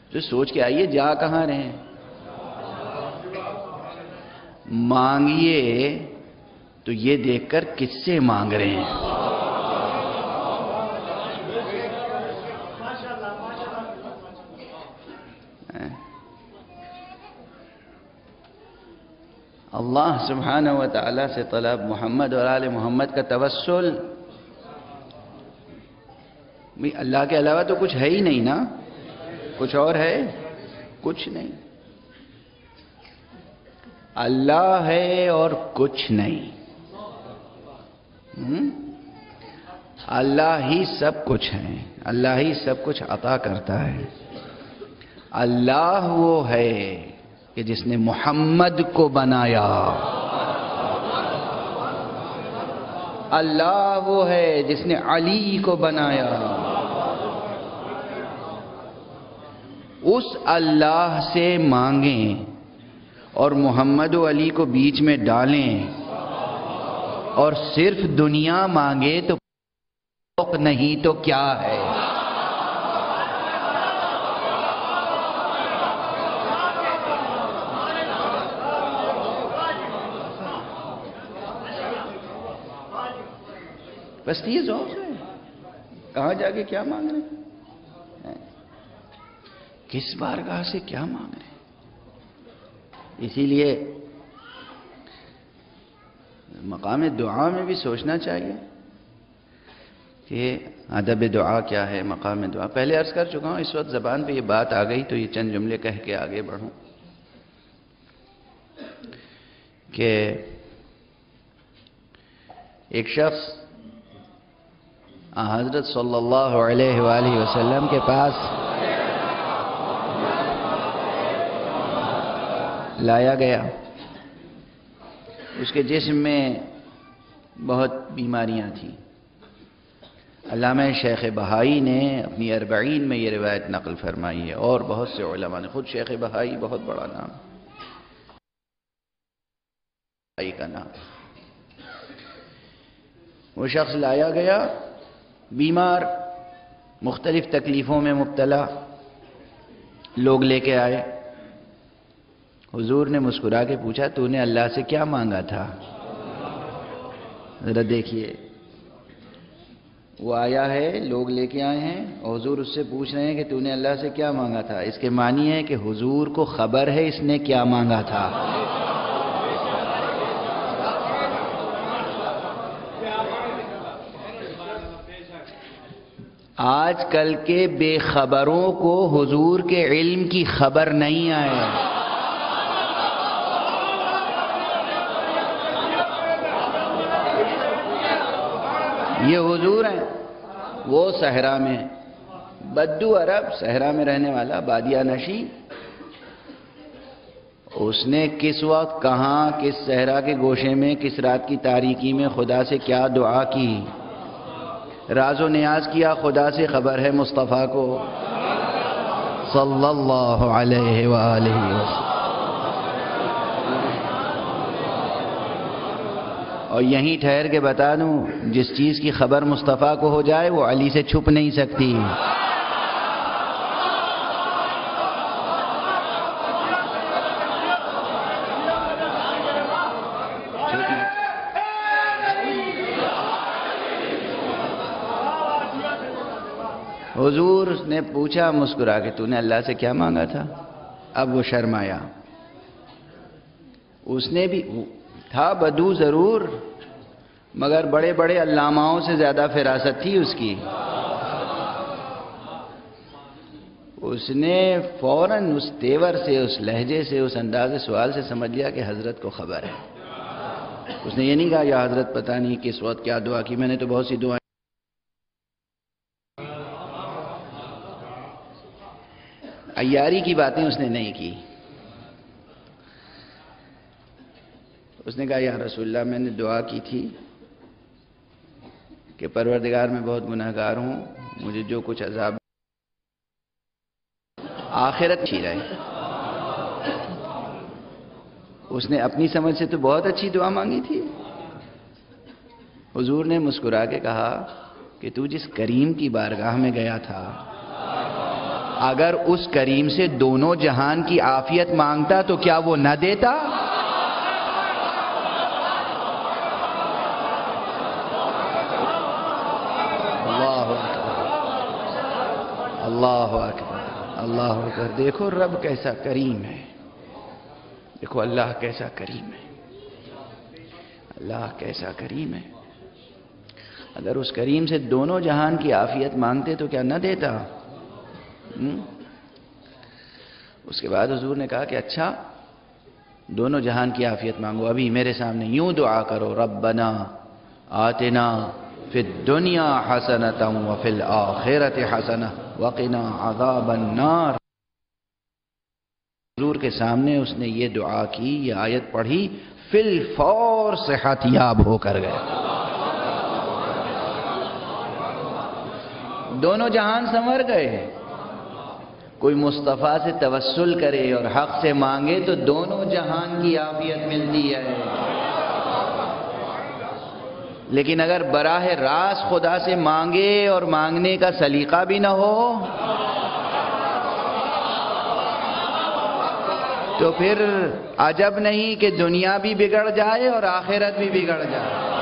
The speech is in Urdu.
تو سوچ کے آئیے جا کہاں رہے ہیں. مانگیے تو یہ دیکھ کر کس سے مانگ رہے ہیں. اللہ سبحانہ و تعالیٰ سے طلب، محمد اور آل محمد کا توسل. اللہ کے علاوہ تو کچھ ہے ہی نہیں نا. کچھ اور ہے؟ کچھ نہیں. اللہ ہے اور کچھ نہیں. اللہ ہی سب کچھ ہے. اللہ ہی سب کچھ عطا کرتا ہے. اللہ وہ ہے کہ جس نے محمد کو بنایا. اللہ وہ ہے جس نے علی کو بنایا. اس اللہ سے مانگیں اور محمد و علی کو بیچ میں ڈالیں اور صرف دنیا مانگے تو نہیں تو کیا ہے. بس یہ ذوق ہے. کہاں جا کے کیا مانگ رہے ہیں؟ کس بارگاہ سے کیا مانگ رہے ہیں؟ اسی لیے مقام دعا میں بھی سوچنا چاہیے کہ ادب دعا کیا ہے، مقام دعا. پہلے عرض کر چکا ہوں، اس وقت زبان پہ یہ بات آ گئی تو یہ چند جملے کہہ کے آگے بڑھوں کہ ایک شخص حضرت صلی اللہ علیہ وآلہ وسلم کے پاس لایا گیا. اس کے جسم میں بہت بیماریاں تھیں. علامہ شیخ بہائی نے اپنی 40 میں یہ روایت نقل فرمائی ہے اور بہت سے علماء نے. خود شیخ بہائی بہت بڑا نام کا نام. وہ شخص لایا گیا بیمار، مختلف تکلیفوں میں مبتلا. لوگ لے کے آئے. حضور نے مسکرا کے پوچھا تو نے اللہ سے کیا مانگا تھا؟ ذرا دیکھیے، وہ آیا ہے، لوگ لے کے آئے ہیں اور حضور اس سے پوچھ رہے ہیں کہ تو نے اللہ سے کیا مانگا تھا. اس کے معنی ہے کہ حضور کو خبر ہے اس نے کیا مانگا تھا. آج کل کے بے خبروں کو حضور کے علم کی خبر نہیں آئے. یہ حضور ہیں، وہ صحرا میں، بدو عرب صحرا میں رہنے والا بادیہ نشی. اس نے کس وقت کہاں، کس صحرا کے گوشے میں، کس رات کی تاریکی میں خدا سے کیا دعا کی، راز و نیاز کیا، خدا سے خبر ہے مصطفیٰ کو صلی اللہ علیہ وآلہ وسلم. اور یہیں ٹھہر کے بتا دوں، جس چیز کی خبر مصطفیٰ کو ہو جائے وہ علی سے چھپ نہیں سکتی. حضور نے پوچھا مسکرا کہ تو نے اللہ سے کیا مانگا تھا؟ اب وہ شرمایا. اس نے بھی تھا بدو ضرور، مگر بڑے بڑے علاماؤں سے زیادہ فراست تھی اس کی. اس نے فوراً اس تیور سے، اس لہجے سے، اس انداز سوال سے سمجھ لیا کہ حضرت کو خبر ہے. اس نے یہ نہیں کہا یا حضرت پتہ نہیں کس وقت کیا دعا کی، میں نے تو بہت سی دعائیں. عیاری کی باتیں اس نے نہیں کی. اس نے کہا یا رسول اللہ میں نے دعا کی تھی کہ پروردگار میں بہت گناہگار ہوں، مجھے جو کچھ عذاب آخرت اچھی رہے. اس نے اپنی سمجھ سے تو بہت اچھی دعا مانگی تھی. حضور نے مسکرا کے کہا کہ تو جس کریم کی بارگاہ میں گیا تھا اگر اس کریم سے دونوں جہان کی عافیت مانگتا تو کیا وہ نہ دیتا؟ اللہ اکبر، اللہ اکبر، اللہ اکبر۔ دیکھو رب کیسا کریم ہے، دیکھو اللہ کیسا کریم ہے، اللہ کیسا کریم ہے۔ اگر اس کریم سے دونوں جہان کی عافیت مانگتے تو کیا نہ دیتا؟ اس کے بعد حضور نے کہا کہ اچھا دونوں جہان کی عافیت مانگو، ابھی میرے سامنے یوں دعا کرو، ربنا آتنا فی الدنیا حسنۃ وفی الآخرۃ حسنۃ وقنا عذاب النار۔ حضور کے سامنے اس نے یہ دعا کی، یہ آیت پڑھی، فی الفور صحت یاب ہو کر گئے۔ دونوں جہان سنور گئے۔ کوئی مصطفیٰ سے توسل کرے اور حق سے مانگے تو دونوں جہان کی عافیت ملتی ہے، لیکن اگر براہ راست خدا سے مانگے اور مانگنے کا سلیقہ بھی نہ ہو تو پھر عجب نہیں کہ دنیا بھی بگڑ جائے اور آخرت بھی بگڑ جائے۔